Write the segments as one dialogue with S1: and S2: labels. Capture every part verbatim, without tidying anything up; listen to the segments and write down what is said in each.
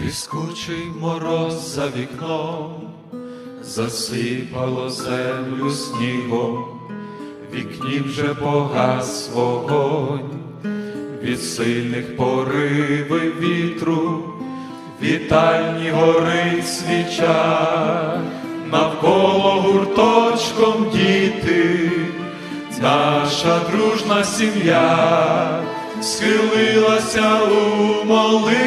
S1: Блискучий мороз за вікном, засипало землю снігом, в вікні вже погас вогонь, від сильних поривів вітру, в вітальні горить свіча, навколо гурточком діти, наша дружна сім'я схилилася у молитві.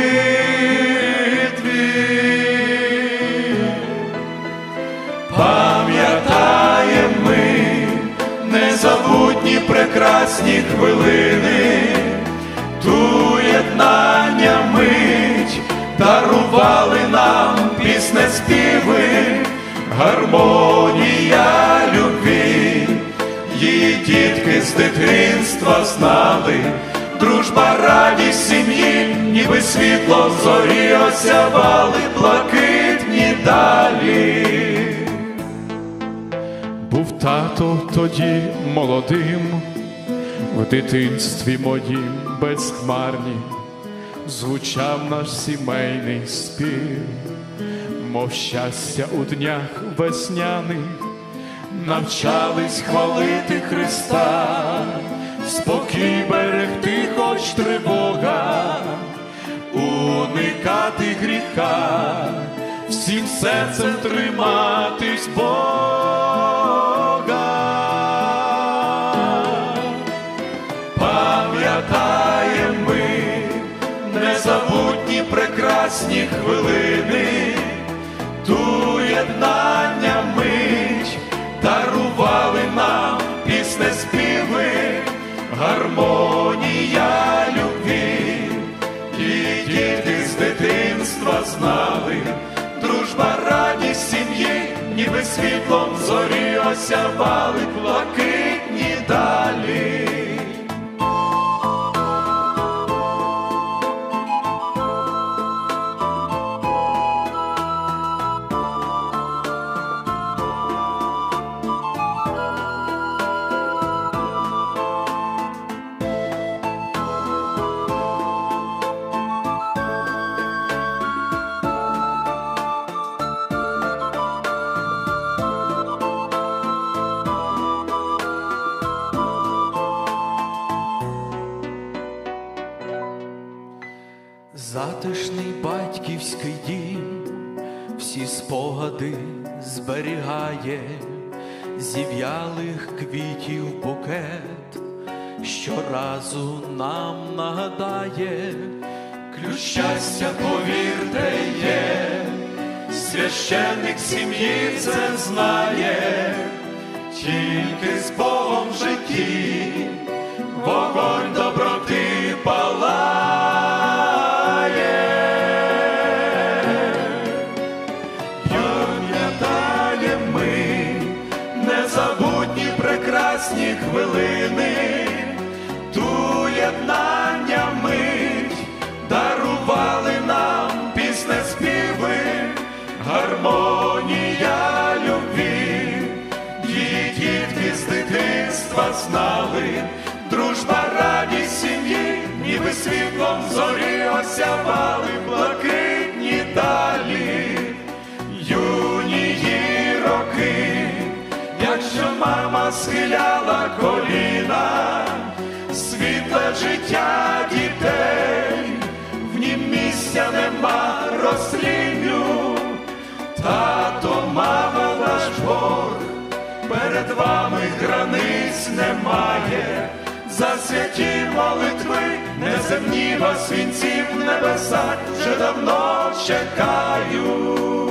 S1: Пам'ятаємо ми незабутні прекрасні хвилини, ту єднання мить дарували нам піснеспіви, гармонія любві. Її дітки з дитинства знали, дружба, радість сім'ї, ніби світло в зорі осявали блакитні далі.
S2: Був тато тоді молодим, в дитинстві моїм безхмарнім звучав наш сімейний спів, мов щастя у днях весняних, навчались хвалити Христа, спокій берегти, хоч тривога, уникати гріха, всім серцем триматись Бога.
S1: Пам'ятаємо ми незабутні прекрасні хвилини, ту єднання мить дарували нам піснеспіви, гармонія любві. І діти з дитинства знали, дружба, радість сім'ї, ніби світлом в зорі осявали блакитні далі.
S3: Затишний батьківський дім всі спогади зберігає, зів'ялих квітів букет щоразу нам нагадає.
S1: Ключ щастя, повірте, є, священник сім'ї це знає, тільки з Богом в житті вогонь доброти палає. Незабутні прекрасні хвилини, ту єднання мить дарували нам піснеспіви, гармонія любві. Її дітки з дитинства знали, дружба, радість сім'ї, ніби світлом в зорі осявали блакитні далі. Юні її роки, якщо мама схиляла коліна, світле життя дітей, в нім місця нема розслінню. Тато, мама, наш Бог, перед вами границь немає, за святі молитви неземні вас вінців в небесах вже давно чекають.